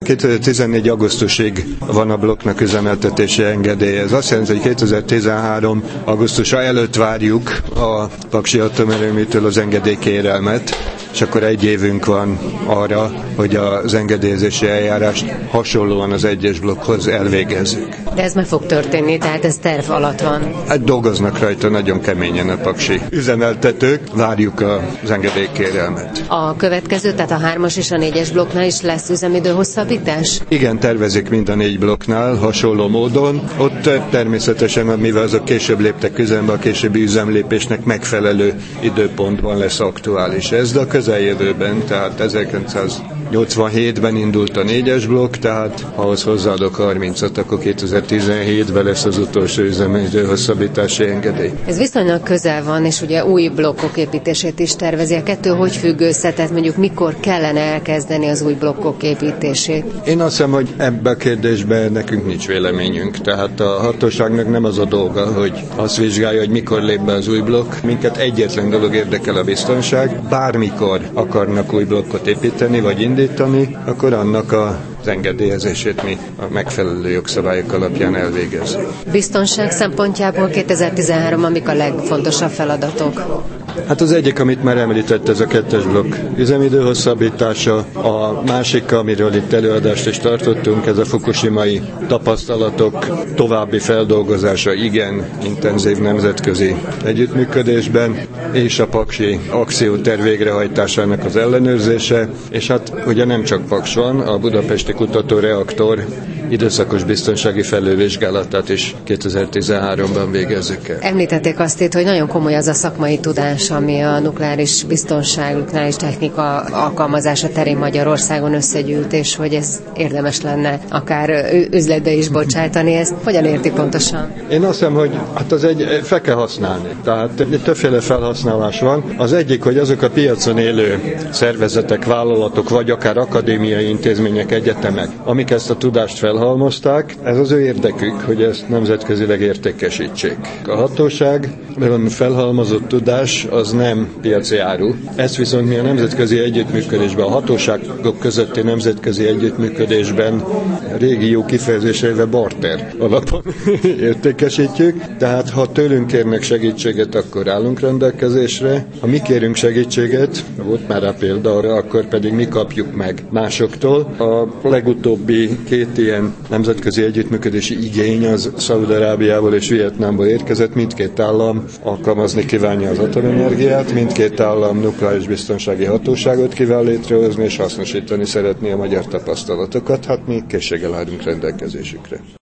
2014. augusztusig van a blokknak üzemeltetési engedélye. Ez azt jelenti, hogy 2013. augusztusa előtt várjuk a Paksi Atomerőműtől az engedélykérelmet, és akkor egy évünk van arra, hogy az engedélyezési eljárást hasonlóan az egyes blokkhoz elvégezzük. De ez meg fog történni, tehát ez terv alatt van. Hát dolgoznak rajta nagyon keményen a paksi üzemeltetők, várjuk az engedélykérelmet. A következő, tehát a 3-as és a 4-es blokknál is lesz üzemidő hosszabbítás? Igen, tervezik mind a 4 blokknál hasonló módon. Ott természetesen, mivel azok később léptek üzembe, a későbbi üzemlépésnek megfelelő időpontban lesz aktuális ez, de a közeljövőben, tehát 1987-ben indult a 4-es blokk, tehát ha ahhoz hozzáadok 30-at, akkor 2017-ben lesz az utolsó üzemidő hosszabbítási engedély. Ez viszonylag közel van, és ugye új blokkok építését is tervezi. A kettő hogy függ össze, tehát mondjuk mikor kellene elkezdeni az új blokkok építését? Én azt hiszem, hogy ebben a kérdésben nekünk nincs véleményünk. Tehát a hatóságnak nem az a dolga, hogy azt vizsgálja, hogy mikor lép be az új blokk. Minket egyetlen dolog érdekel, a biztonság. Bármikor akarnak új blokkot építeni vagy indítani, akkor annak az engedélyezését mi a megfelelő jogszabályok alapján elvégezzük. Biztonság szempontjából 2013-ban mik a legfontosabb feladatok? Hát az egyik, amit már említett, ez a 2-es blokk üzemidő hosszabbítása. A másik, amiről itt előadást is tartottunk, ez a fukushimai tapasztalatok további feldolgozása igen intenzív nemzetközi együttműködésben, és a paksi akcióterv végrehajtásának az ellenőrzése, és hát ugye nem csak Paks van, a budapesti kutatóreaktor időszakos biztonsági felülvizsgálatát is 2013-ban végezzük el. Említették azt itt, hogy nagyon komoly az a szakmai tudás, ami a nukleáris biztonság, nukleáris technika alkalmazása terén Magyarországon összegyűlt, és hogy ez érdemes lenne akár üzletbe is bocsátani. Ezt hogyan érti pontosan? Én azt hiszem, hogy hát fel kell használni. Tehát többféle felhasználás van. Az egyik, hogy azok a piacon élő szervezetek, vállalatok, vagy akár akadémiai intézmények, egyetemek, amik ezt a tudást felhalmozták, ez az ő érdekük, hogy ezt nemzetközileg értékesítsék. A hatóság, a felhalmozott tudás az nem piaci áru. Ezt viszont mi a nemzetközi együttműködésben, a hatóságok közötti nemzetközi együttműködésben régió kifejezésével barter alapon értékesítjük. Tehát ha tőlünk kérnek segítséget, akkor állunk rendelkezésre. Ha mi kérünk segítséget, volt már a példa arra, akkor pedig mi kapjuk meg másoktól. A legutóbbi 2 ilyen nemzetközi együttműködési igény az Szaúd-Arábiából és Vietnámból érkezett. Mindkét állam alkalmazni kívánja az atomenergiát, mindkét állam nukleáris biztonsági hatóságot kíván létrehozni, és hasznosítani szeretné a magyar tapasztalatokat. Hát mi készséggel állunk rendelkezésükre.